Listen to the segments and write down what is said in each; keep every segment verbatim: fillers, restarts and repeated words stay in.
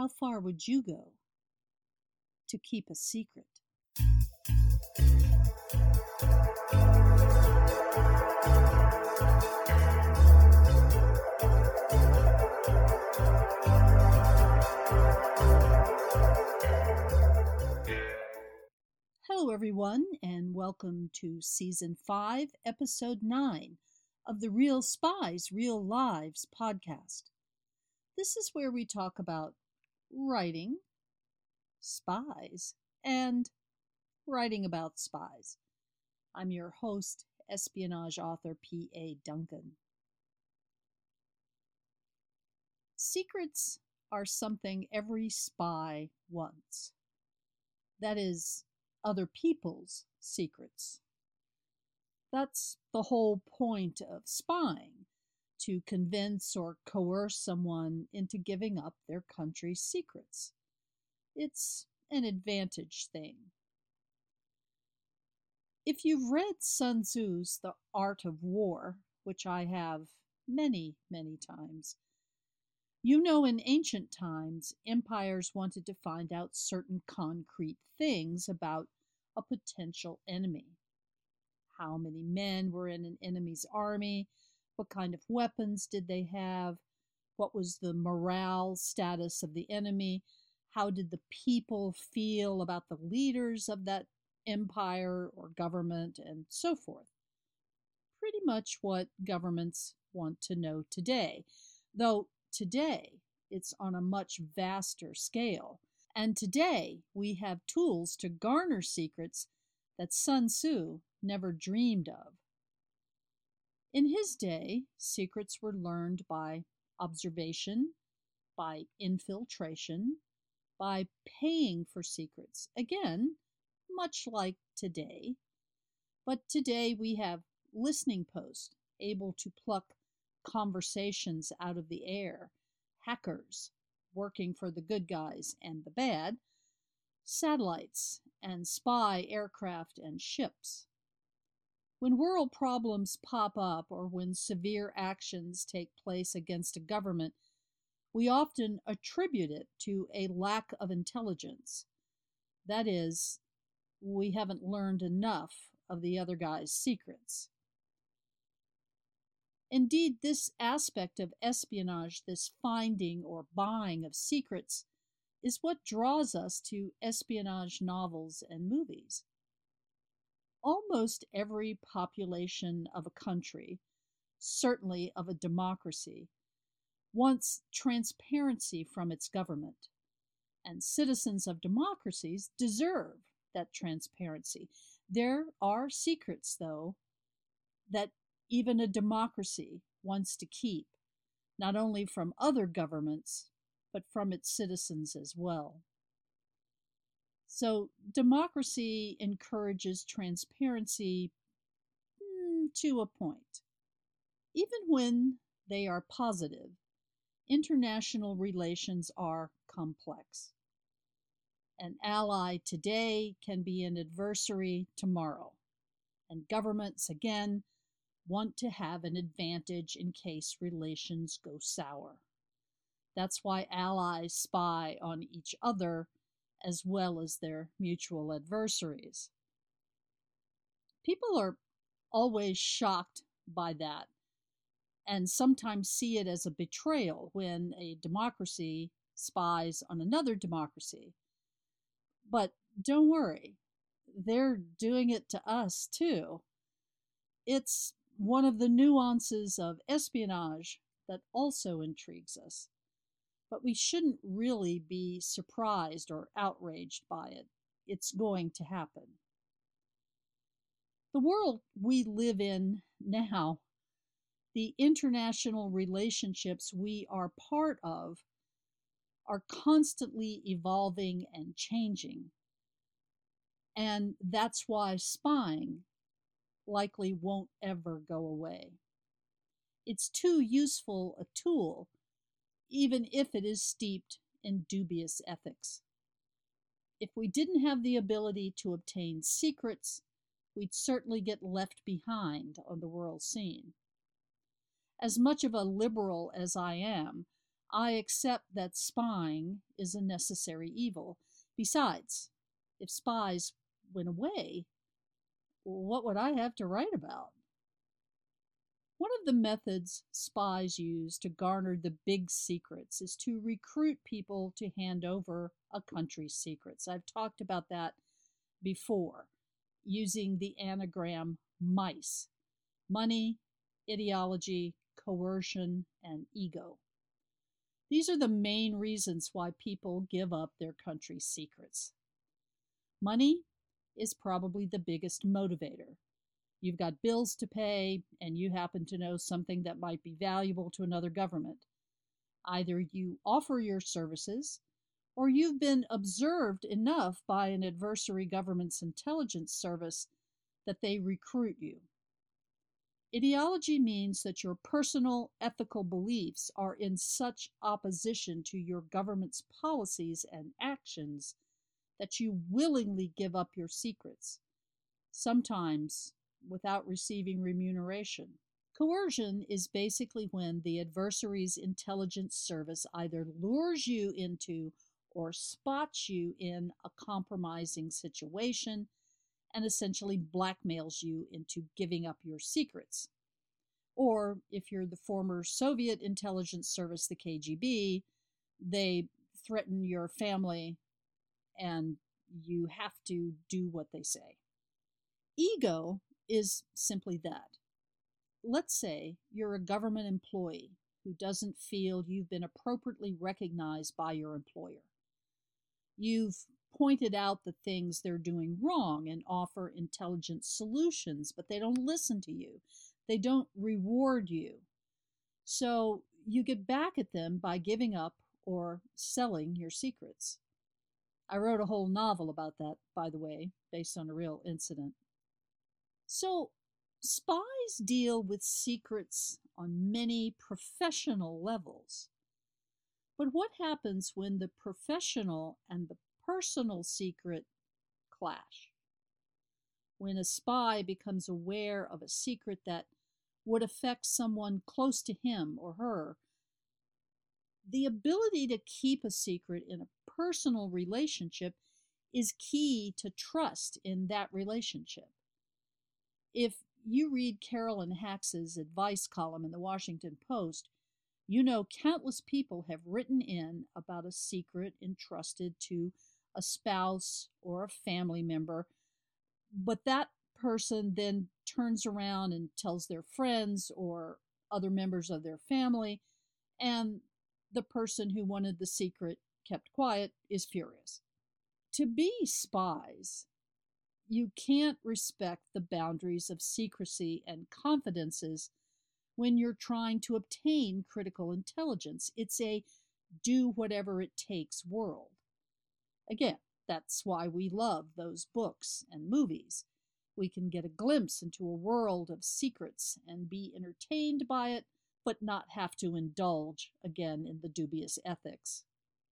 How far would you go to keep a secret? Hello, everyone, and welcome to Season five, Episode nine of the Real Spies, Real Lives podcast. This is where we talk about writing, spies, and writing about spies. I'm your host, espionage author P A Duncan. Secrets are something every spy wants. That is, other people's secrets. That's the whole point of spying, to convince or coerce someone into giving up their country's secrets. It's an advantage thing. If you've read Sun Tzu's The Art of War, which I have many, many times, you know in ancient times, empires wanted to find out certain concrete things about a potential enemy. How many men were in an enemy's army? What kind of weapons did they have? What was the morale status of the enemy? How did the people feel about the leaders of that empire or government, and so forth? Pretty much what governments want to know today, though today it's on a much vaster scale. And today we have tools to garner secrets that Sun Tzu never dreamed of. In his day, secrets were learned by observation, by infiltration, by paying for secrets. Again, much like today. But today we have listening posts able to pluck conversations out of the air, hackers working for the good guys and the bad, satellites and spy aircraft and ships. When world problems pop up or when severe actions take place against a government, we often attribute it to a lack of intelligence. That is, we haven't learned enough of the other guy's secrets. Indeed, this aspect of espionage, this finding or buying of secrets, is what draws us to espionage novels and movies. Almost every population of a country, certainly of a democracy, wants transparency from its government, and citizens of democracies deserve that transparency. There are secrets, though, that even a democracy wants to keep, not only from other governments, but from its citizens as well. So democracy encourages transparency mm, to a point. Even when they are positive, international relations are complex. An ally today can be an adversary tomorrow, and governments, again, want to have an advantage in case relations go sour. That's why allies spy on each other as well as their mutual adversaries. People are always shocked by that and sometimes see it as a betrayal when a democracy spies on another democracy. But don't worry, they're doing it to us too. It's one of the nuances of espionage that also intrigues us. But we shouldn't really be surprised or outraged by it. It's going to happen. The world we live in now, the international relationships we are part of, are constantly evolving and changing. And that's why spying likely won't ever go away. It's too useful a tool, even if it is steeped in dubious ethics. If we didn't have the ability to obtain secrets, we'd certainly get left behind on the world scene. As much of a liberal as I am, I accept that spying is a necessary evil. Besides, if spies went away, what would I have to write about? One of the methods spies use to garner the big secrets is to recruit people to hand over a country's secrets. I've talked about that before, using the anagram MICE: money, ideology, coercion, and ego. These are the main reasons why people give up their country's secrets. Money is probably the biggest motivator. You've got bills to pay, and you happen to know something that might be valuable to another government. Either you offer your services, or you've been observed enough by an adversary government's intelligence service that they recruit you. Ideology means that your personal ethical beliefs are in such opposition to your government's policies and actions that you willingly give up your secrets, sometimes without receiving remuneration. Coercion is basically when the adversary's intelligence service either lures you into or spots you in a compromising situation and essentially blackmails you into giving up your secrets. Or if you're the former Soviet intelligence service, the K G B, they threaten your family and you have to do what they say. Ego is simply that. Let's say you're a government employee who doesn't feel you've been appropriately recognized by your employer. You've pointed out the things they're doing wrong and offer intelligent solutions, but they don't listen to you. They don't reward you. So you get back at them by giving up or selling your secrets. I wrote a whole novel about that, by the way, based on a real incident. So spies deal with secrets on many professional levels. But what happens when the professional and the personal secret clash? When a spy becomes aware of a secret that would affect someone close to him or her, the ability to keep a secret in a personal relationship is key to trust in that relationship. If you read Carolyn Hax's advice column in the Washington Post, you know countless people have written in about a secret entrusted to a spouse or a family member, but that person then turns around and tells their friends or other members of their family, and the person who wanted the secret kept quiet is furious. To be spies, you can't respect the boundaries of secrecy and confidences when you're trying to obtain critical intelligence. It's a do whatever it takes world. Again, that's why we love those books and movies. We can get a glimpse into a world of secrets and be entertained by it, but not have to indulge again in the dubious ethics.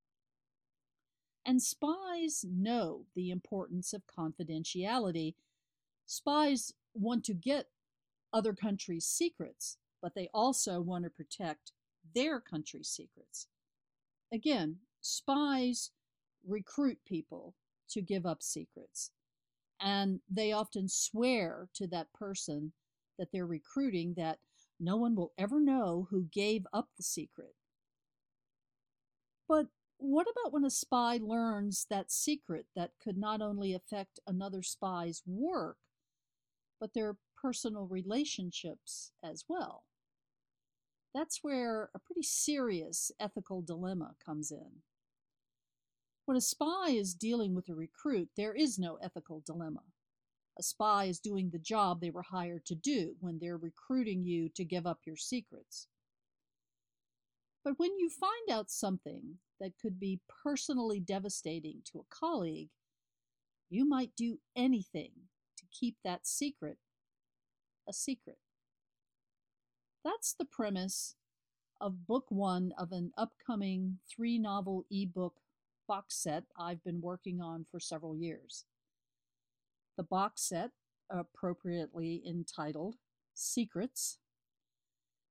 And spies know the importance of confidentiality. Spies want to get other countries' secrets, but they also want to protect their country's secrets. Again, spies recruit people to give up secrets, and they often swear to that person that they're recruiting that no one will ever know who gave up the secret. But what about when a spy learns that secret that could not only affect another spy's work, but their personal relationships as well? That's where a pretty serious ethical dilemma comes in. When a spy is dealing with a recruit, there is no ethical dilemma. A spy is doing the job they were hired to do when they're recruiting you to give up your secrets. But when you find out something that could be personally devastating to a colleague, you might do anything to keep that secret a secret. That's the premise of book one of an upcoming three-novel ebook box set I've been working on for several years. The box set, appropriately entitled Secrets,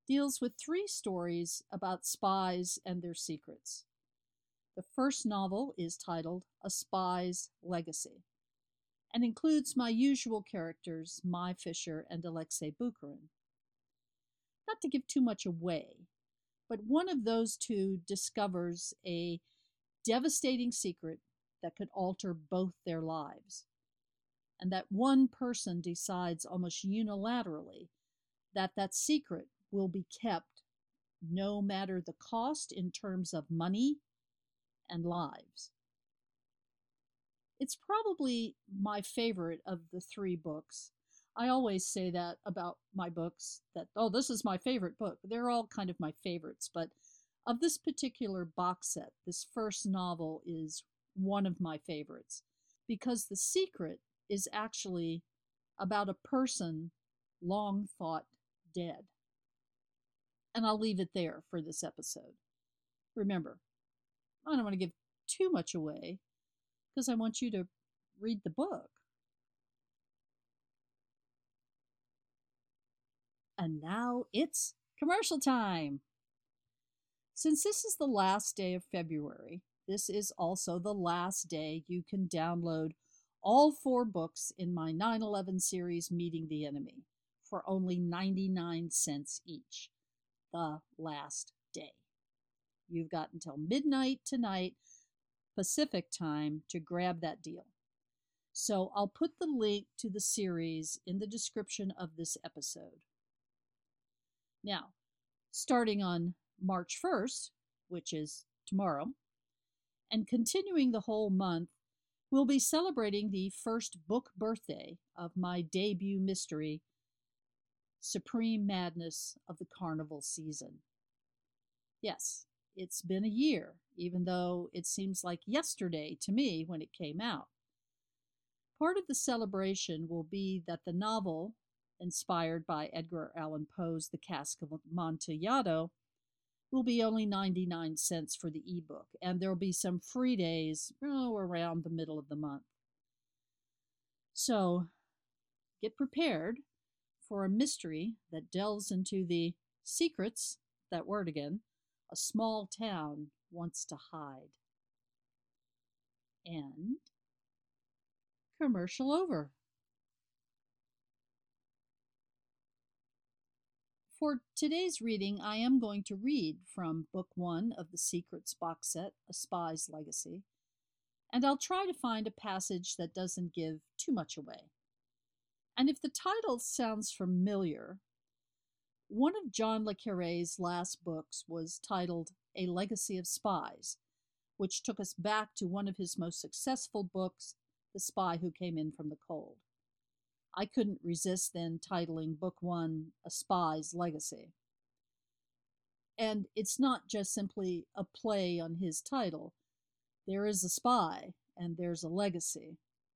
deals with three stories about spies and their secrets. The first novel is titled A Spy's Legacy and includes my usual characters, Mai Fisher and Alexei Bukharin. Not to give too much away, but one of those two discovers a devastating secret that could alter both their lives. And that one person decides almost unilaterally that that secret will be kept no matter the cost in terms of money and lives. It's probably my favorite of the three books. I always say that about my books, that, oh, this is my favorite book. They're all kind of my favorites, but of this particular box set, this first novel is one of my favorites because the secret is actually about a person long thought dead. And I'll leave it there for this episode. Remember, I don't want to give too much away because I want you to read the book. And now it's commercial time. Since this is the last day of February, this is also the last day you can download all four books in my nine eleven series, Meeting the Enemy, for only ninety-nine cents each. The last day. You've got until midnight tonight, Pacific time, to grab that deal. So I'll put the link to the series in the description of this episode. Now, starting on March first, which is tomorrow, and continuing the whole month, we'll be celebrating the first book birthday of my debut mystery, Supreme Madness of the Carnival Season. Yes, it's been a year, even though it seems like yesterday to me when it came out. Part of the celebration will be that the novel, inspired by Edgar Allan Poe's The Cask of Amontillado, will be only ninety-nine cents for the ebook, and there'll be some free days oh, around the middle of the month. So, get prepared for a mystery that delves into the secrets, that word again, a small town wants to hide. And commercial over. For today's reading, I am going to read from Book One of the Secrets box set, A Spy's Legacy, and I'll try to find a passage that doesn't give too much away. And if the title sounds familiar, one of John le Carré's last books was titled A Legacy of Spies, which took us back to one of his most successful books, The Spy Who Came In From the Cold. I couldn't resist then titling Book One A Spy's Legacy. And it's not just simply a play on his title. There is a spy, and there's a legacy.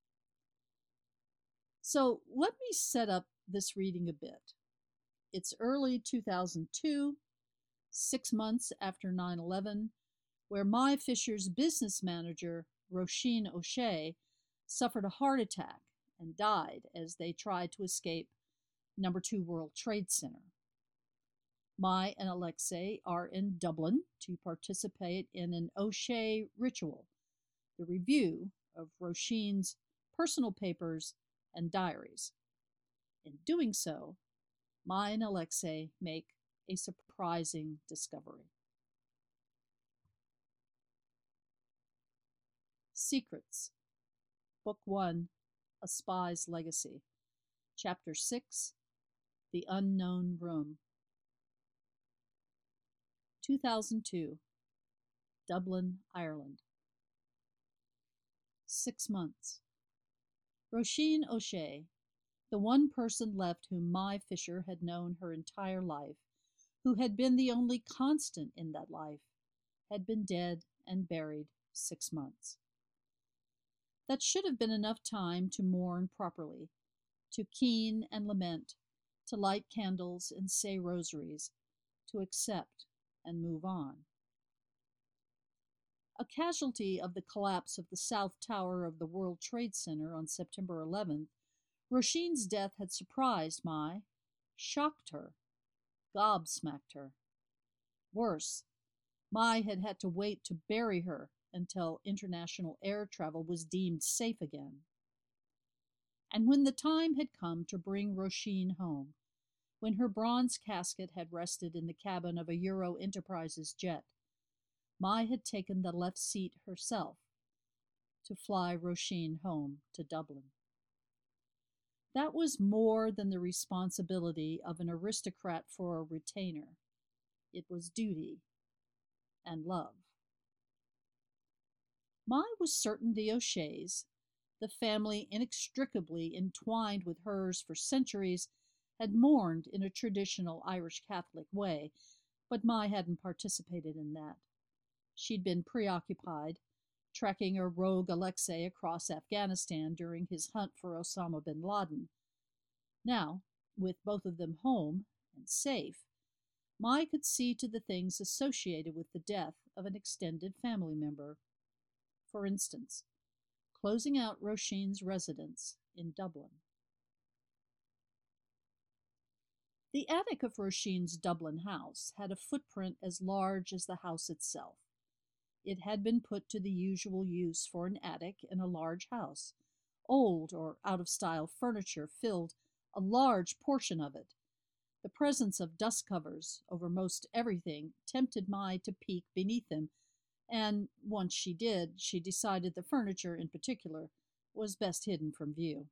So let me set up this reading a bit. It's early two thousand two, six months after nine eleven, where Mai Fisher's business manager, Roisin O'Shea, suffered a heart attack and died as they tried to escape Number Two World Trade Center. Mai and Alexei are in Dublin to participate in an O'Shea ritual, the review of Roisin's personal papers and diaries. In doing so, Mai and Alexei make a surprising discovery. Secrets, Book One, A Spy's Legacy, Chapter Six, The Unknown Room. two thousand two, Dublin, Ireland. Six months. Roisin O'Shea, the one person left whom Mai Fisher had known her entire life, who had been the only constant in that life, had been dead and buried six months. That should have been enough time to mourn properly, to keen and lament, to light candles and say rosaries, to accept and move on. A casualty of the collapse of the South Tower of the World Trade Center on September eleventh, Roisin's death had surprised Mai, shocked her. gobsmacked her. Worse, Mai had had to wait to bury her until international air travel was deemed safe again. And when the time had come to bring Roisin home, when her bronze casket had rested in the cabin of a Euro Enterprises jet, Mai had taken the left seat herself to fly Roisin home to Dublin. That was more than the responsibility of an aristocrat for a retainer. It was duty and love. Mai was certain the O'Sheas, the family inextricably entwined with hers for centuries, had mourned in a traditional Irish Catholic way, but Mai hadn't participated in that. She'd been preoccupied, tracking a rogue Alexei across Afghanistan during his hunt for Osama bin Laden. Now, with both of them home and safe, Mai could see to the things associated with the death of an extended family member. For instance, closing out Roisin's residence in Dublin. The attic of Roisin's Dublin house had a footprint as large as the house itself. It had been put to the usual use for an attic in a large house. Old or out-of-style furniture filled a large portion of it. The presence of dust covers over most everything tempted Mai to peek beneath them, and once she did, she decided the furniture in particular was best hidden from view.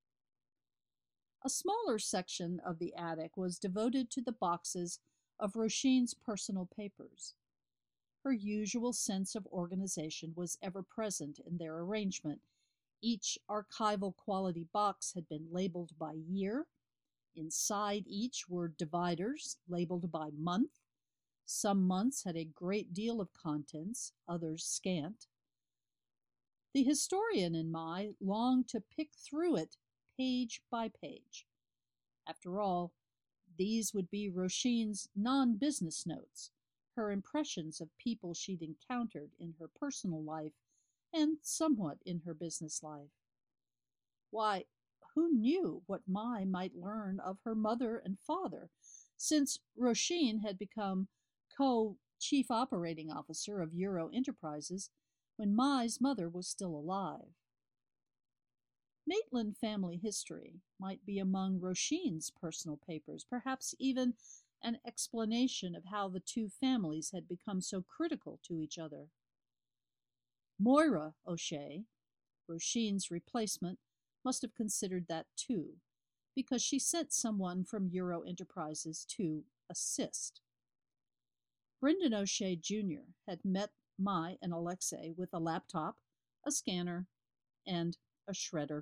A smaller section of the attic was devoted to the boxes of Roisin's personal papers. Her usual sense of organization was ever present in their arrangement. Each archival quality box had been labeled by year. Inside each were dividers labeled by month. Some months had a great deal of contents, others scant. The historian in Mai longed to pick through it page by page. After all, these would be Roisin's non-business notes, her impressions of people she'd encountered in her personal life and somewhat in her business life. Why, who knew what Mai might learn of her mother and father, since Roisin had become co-chief operating officer of Euro Enterprises when Mai's mother was still alive. Maitland family history might be among Roisin's personal papers, perhaps even an explanation of how the two families had become so critical to each other. Moira O'Shea, Roisin's replacement, must have considered that too, because she sent someone from Euro Enterprises to assist. Brendan O'Shea Junior had met Mai and Alexei with a laptop, a scanner, and a shredder.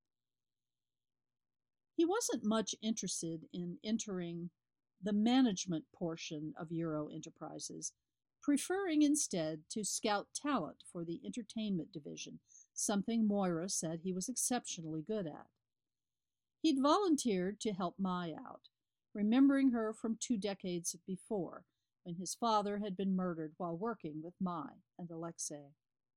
He wasn't much interested in entering the management portion of Euro Enterprises, preferring instead to scout talent for the entertainment division, something Moira said he was exceptionally good at. He'd volunteered to help Mai out, remembering her from two decades before, when his father had been murdered while working with Mai and Alexei.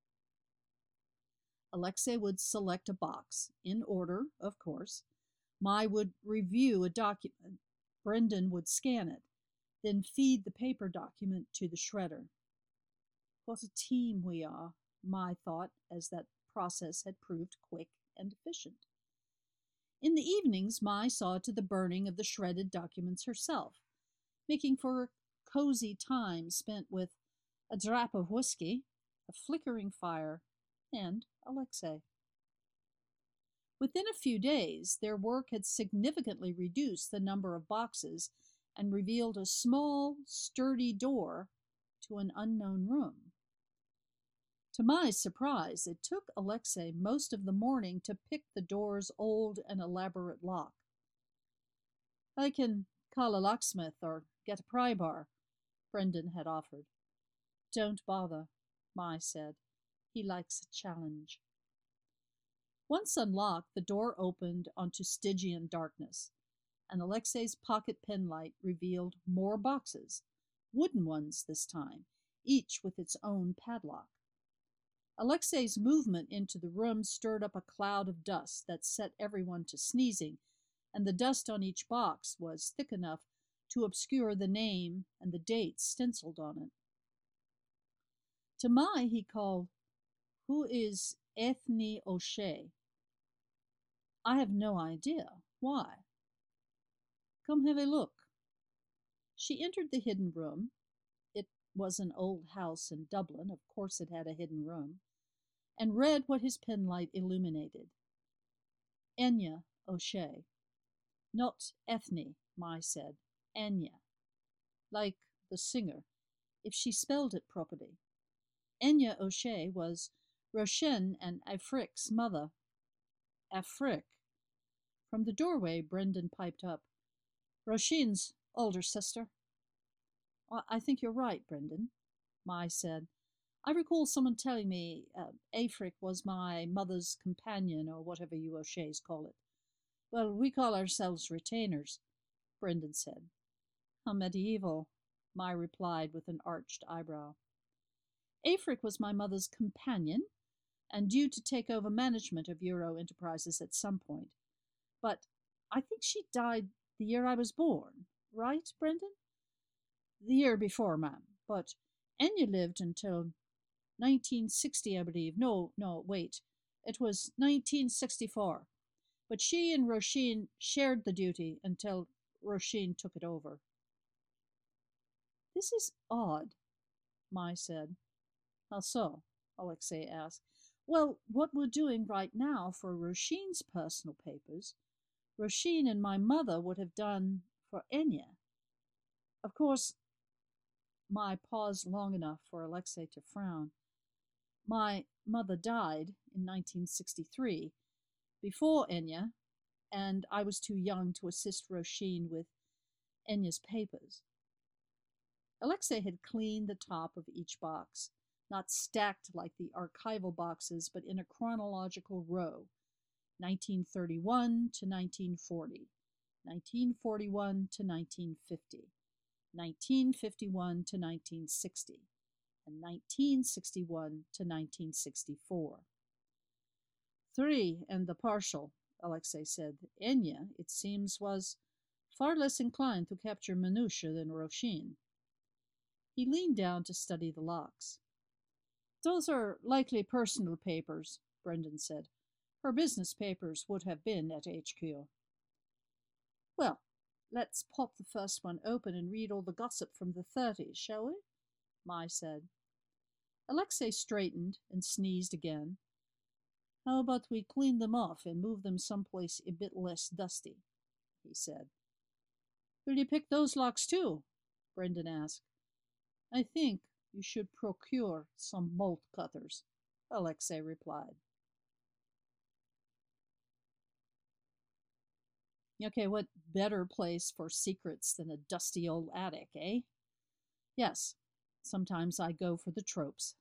Alexei would select a box, in order, of course. Mai would review a document. Brendan would scan it, then feed the paper document to the shredder. What a team we are, Mai thought, as that process had proved quick and efficient. In the evenings, Mai saw to the burning of the shredded documents herself, making for a cozy time spent with a drap of whiskey, a flickering fire, and Alexei. Within a few days, their work had significantly reduced the number of boxes and revealed a small, sturdy door to an unknown room. To Mai's surprise, it took Alexei most of the morning to pick the door's old and elaborate lock. "I can call a locksmith or get a pry bar," Brendan had offered. "Don't bother," Mai said. "He likes a challenge." Once unlocked, the door opened onto Stygian darkness, and Alexei's pocket penlight revealed more boxes, wooden ones this time, each with its own padlock. Alexei's movement into the room stirred up a cloud of dust that set everyone to sneezing, and the dust on each box was thick enough to obscure the name and the date stenciled on it. To Mai he called, "Who is Ethne O'Shea?" "I have no idea. Why?" "Come have a look." She entered the hidden room. It was an old house in Dublin, of course it had a hidden room, and read what his penlight illuminated. Enya O'Shea. "Not Ethne," Mai said. "Enya. Like the singer, if she spelled it properly. Enya O'Shea was Roshen and Afric's mother." "Afric?" From the doorway, Brendan piped up, "Roshin's older sister." "I think you're right, Brendan," Mai said. "I recall someone telling me uh, Afric was my mother's companion, or whatever you O'Sheas call it." "Well, we call ourselves retainers," Brendan said. "How medieval," Mai replied with an arched eyebrow. "Afric was my mother's companion, and due to take over management of Euro Enterprises at some point. But I think she died the year I was born, right, Brendan?" "The year before, ma'am. But Enya lived until nineteen sixty, I believe. No, no, wait. It was nineteen sixty-four. But she and Roisin shared the duty until Roisin took it over." "This is odd," Mai said. "How so?" Alexei asked. "Well, what we're doing right now for Roisin's personal papers, Roisin and my mother would have done for Enya. Of course," Mai paused long enough for Alexei to frown, "my mother died in nineteen sixty-three, before Enya, and I was too young to assist Roisin with Enya's papers." Alexei had cleaned the top of each box, not stacked like the archival boxes, but in a chronological row, nineteen thirty-one to nineteen forty, nineteen forty-one to nineteen fifty, nineteen fifty-one to nineteen sixty, and nineteen sixty-one to nineteen sixty-four. "Three and the partial," Alexei said. "Enya, it seems, was far less inclined to capture minutiae than Roisin." He leaned down to study the locks. "Those are likely personal papers," Brendan said. "Her business papers would have been at H Q." "Well, let's pop the first one open and read all the gossip from the thirties, shall we?" Mai said. Alexei straightened and sneezed again. "How about we clean them off and move them someplace a bit less dusty?" he said. "Will you pick those locks too?" Brendan asked. "I think you should procure some bolt cutters," Alexei replied. Okay, what better place for secrets than a dusty old attic, eh? Yes, sometimes I go for the tropes.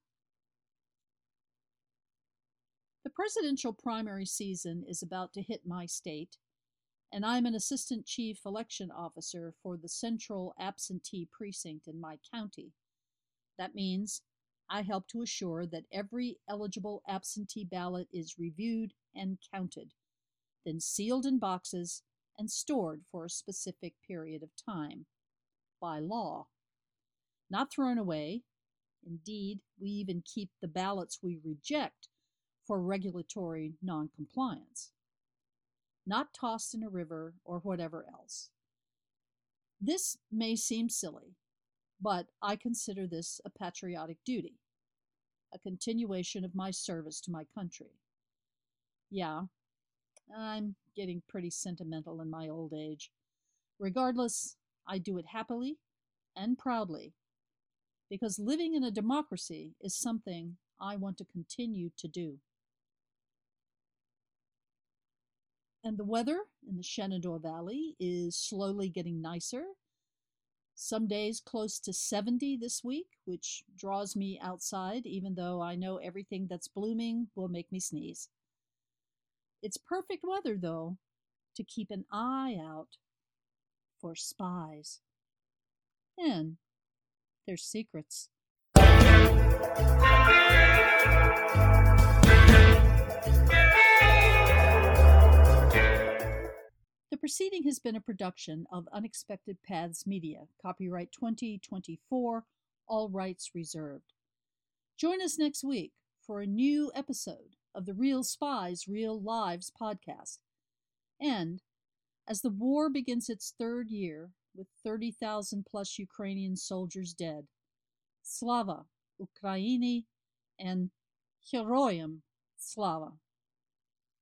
The presidential primary season is about to hit my state, and I'm an assistant chief election officer for the central absentee precinct in my county. That means I help to assure that every eligible absentee ballot is reviewed and counted, then sealed in boxes and stored for a specific period of time, by law. Not thrown away. Indeed, we even keep the ballots we reject for regulatory noncompliance. Not tossed in a river or whatever else. This may seem silly, but I consider this a patriotic duty, a continuation of my service to my country. Yeah, I'm getting pretty sentimental in my old age. Regardless, I do it happily and proudly, because living in a democracy is something I want to continue to do. And the weather in the Shenandoah Valley is slowly getting nicer. Some days close to seventy this week, which draws me outside, even though I know everything that's blooming will make me sneeze. It's perfect weather, though, to keep an eye out for spies. And their secrets. The proceeding has been a production of Unexpected Paths Media, copyright twenty twenty-four, all rights reserved. Join us next week for a new episode of the Real Spies, Real Lives podcast. And as the war begins its third year, with thirty thousand plus Ukrainian soldiers dead, Slava Ukraini and Heroyam Slava.